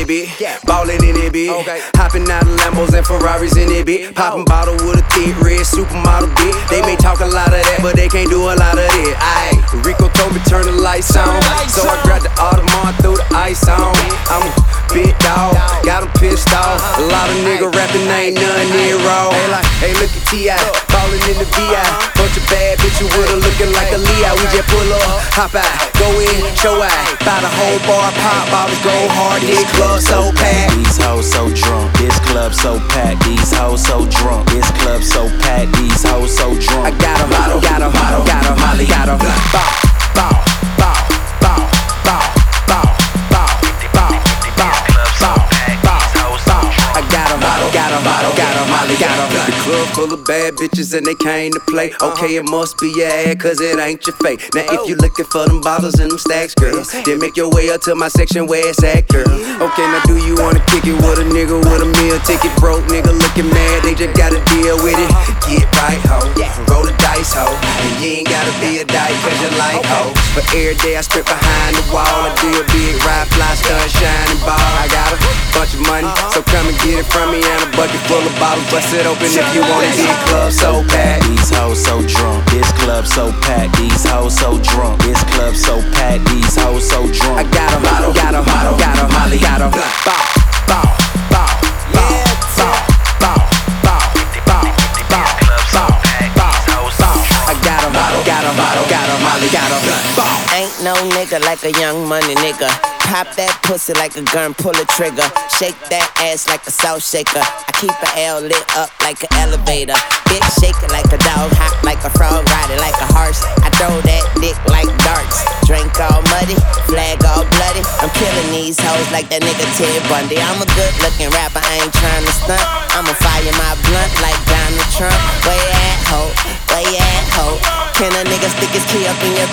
it, bitch. Ballin' in it, bitch. Hopping out of Lambos and Ferraris in it, bitch. Poppin' bottle with a thick red supermodel, bitch. They may talk a lot of that, but they can't do a lot of it. Aye, Rico told me turn the lights on, so I grabbed the Audemars, threw the ice on. I'm a big dog, got 'em pissed off. A lot of nigga rapping, ain't none near raw. Hey, look at T.I. ballin' in the V.I. Bunch of bad bitches with her looking like a Leo. We just pull up, hop out, go in, show out. Buy the whole bar, pop bottles, go hard. This club so packed. These hoes so drunk. This club so packed. These hoes so drunk. This club so packed. These hoes so drunk. I got 'em, got 'em, got 'em, Molly got 'em. Bow, bow, bow, bow, bow, bow, bow, bow, bow, bow, bow. I got 'em, got 'em, got 'em, Molly got 'em. The club full of bad bitches and they came to play. Okay, it must be your ass, cause it ain't your fate. Now if you looking for them bottles and them stacks, girl, then make your way up to my section where it's at, girl. Okay, now do you wanna kick it with a nigga with a meal ticket? Broke nigga looking mad, they just gotta deal with it. Get right, ho, roll the dice, ho. And you ain't gotta be a dyke cause you like ho. But every day I sprint behind the wall, I do a big ride, fly, stunt, shining ball. I got a bunch of money, so come and get it from me. And a bucket full of bottles, bust it open if you want it. This club so packed. These hoes so drunk. This club so packed. These hoes so drunk. This club so packed. These hoes so drunk. I got 'em, got 'em, got 'em, Molly got 'em. Bow, bow, bow, bow, bow, bow, bow, bow, bow, bow, bow. I got 'em, got 'em, got 'em, Molly got 'em. Bow. Ain't no nigga like a young money nigga. Pop that pussy like a gun, pull a trigger. Shake that ass like a salt shaker. I keep an L lit up like an elevator. Bitch shake it like a dog, hop like a frog, ride it like a horse. I throw that dick like darts. Drink all muddy, flag all bloody. I'm killing these hoes like that nigga Ted Bundy. I'm a good looking rapper, I ain't trying to stunt. I'ma fire my blunt like Donald Trump. Where you at, ho? Where you at, ho? Can a nigga stick his key up in your